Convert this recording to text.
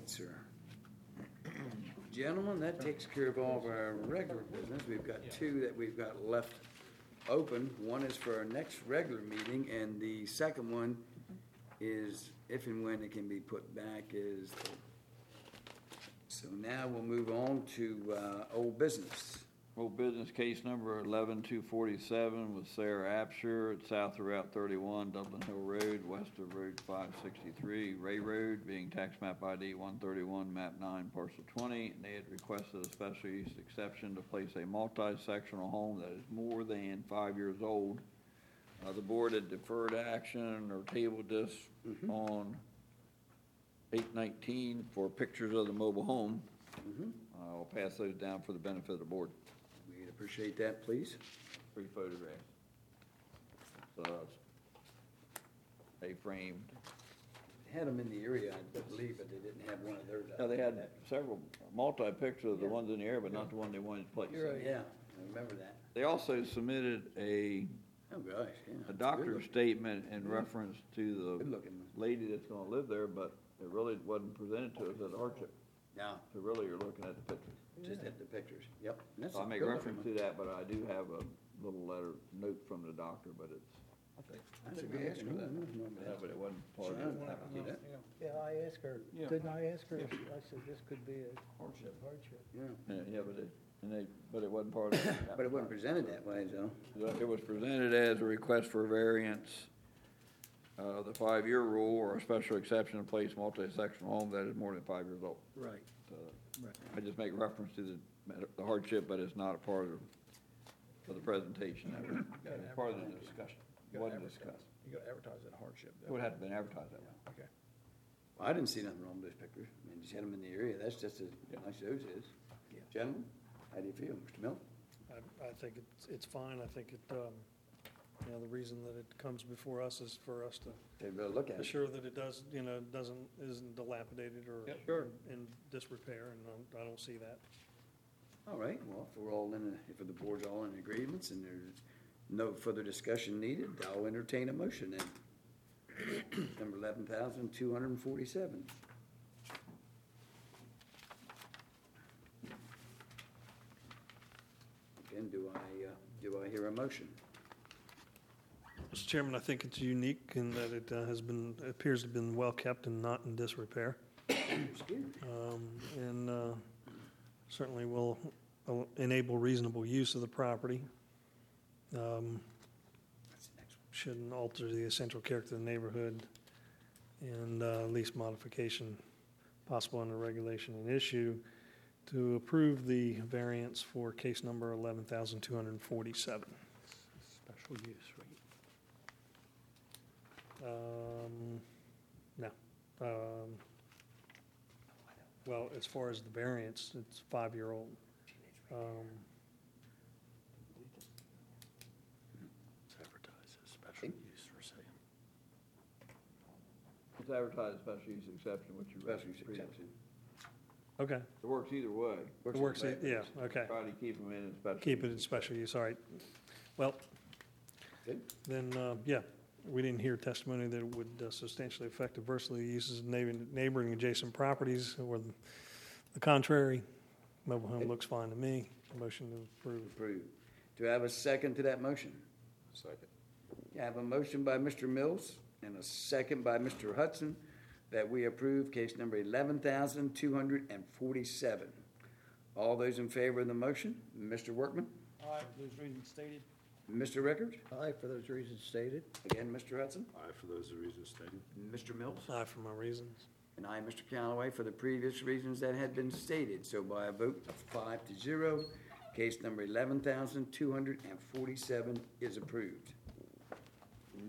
right, sir. Gentlemen, that takes care of all of our regular business. We've got two that we've got left open. One is for our next regular meeting, and the second one is if and when it can be put back is. So now we'll move on to old business. Old business case number 11247 with Sarah Absher at south of Route 31, Dublin Hill Road, west of Road 563, Ray Road, being tax map ID 131, map 9, parcel 20. And they had requested a special use exception to place a multi-sectional home that is more than 5 years old. The board had deferred action or tabled this on 8/19 for pictures of the mobile home. I'll pass those down for the benefit of the board. We'd appreciate that, please. 3 photographs. So they framed. They had them in the area, I believe, but they didn't have one of theirs. Now, they had several multi-pictures of the ones in the air, but not the one they wanted to place. You're right. Yeah, I remember that. They also submitted a Oh, gosh, yeah. a doctor's statement in reference to Good the looking. lady that's gonna live there, but it really wasn't presented to us as a hardship. No, So really, you're looking at the pictures. just at the pictures. Yep. And that's So I a make good reference looking to that, but I do have a little note from the doctor, but it's, one. That's a good looking one. yeah, but it wasn't part of Sure. it. See that? Yeah, I asked her, Yeah. didn't I ask her, I said, this could be a hardship. Yeah. Yeah, but it wasn't part of it. But it wasn't presented that way, though. It was presented as a request for variance, the 5-year rule or a special exception to place multi-sectional home that is more than 5 years old. Right. So Right. I just make reference to the hardship, but it's not a part of the presentation. That was part of the discussion. It wasn't discussed. You gotta advertise that hardship. It would have to have been advertised that way. Okay. Well, I didn't see nothing wrong with those pictures. I mean, just had them in the area. That's just as nice as those is. Yeah. Gentlemen, how do you feel, Mr. Miller? I think it's fine. I think it, the reason that it comes before us is for us to Take a look at it. assure that it does, isn't dilapidated or Sure. in disrepair, and I don't see that. All right, well, if we're all if the board's all in agreements and there's no further discussion needed, I'll entertain a motion then. Number 11,247. Again, do I hear a motion? Mr. Chairman, I think it's unique in that it appears to have been well-kept and not in disrepair. And certainly will enable reasonable use of the property. That's the next one. Shouldn't alter the essential character of the neighborhood, and least modification possible under regulation and issue to approve the variance for case number 11,247. Special use, right? No. Well, as far as the variance, it's 5-year-old. It's advertised as special use for sale. It's advertised as special use exception, which you read Special use previously. exception. Okay, It works either way. it works, yeah, okay. Try to keep them in special. Keep it use. in special use, all right. Well, Good. then, we didn't hear testimony that it would substantially affect adversely the uses of neighboring adjacent properties, or the contrary. Mobile home Okay. looks fine to me. Motion to approve. Approved. Do I have a second to that motion? Second. I have a motion by Mr. Mills and a second by Mr. Hudson that we approve case number 11,247. All those in favor of the motion? Mr. Workman? Aye, for those reasons stated. Mr. Rickards? Aye, for those reasons stated. Again, Mr. Hudson? Aye, for those reasons stated. Mr. Mills? Aye, for my reasons. And I, Mr. Callaway, for the previous reasons that had been stated. So by a vote of 5-0, case number 11,247 is approved.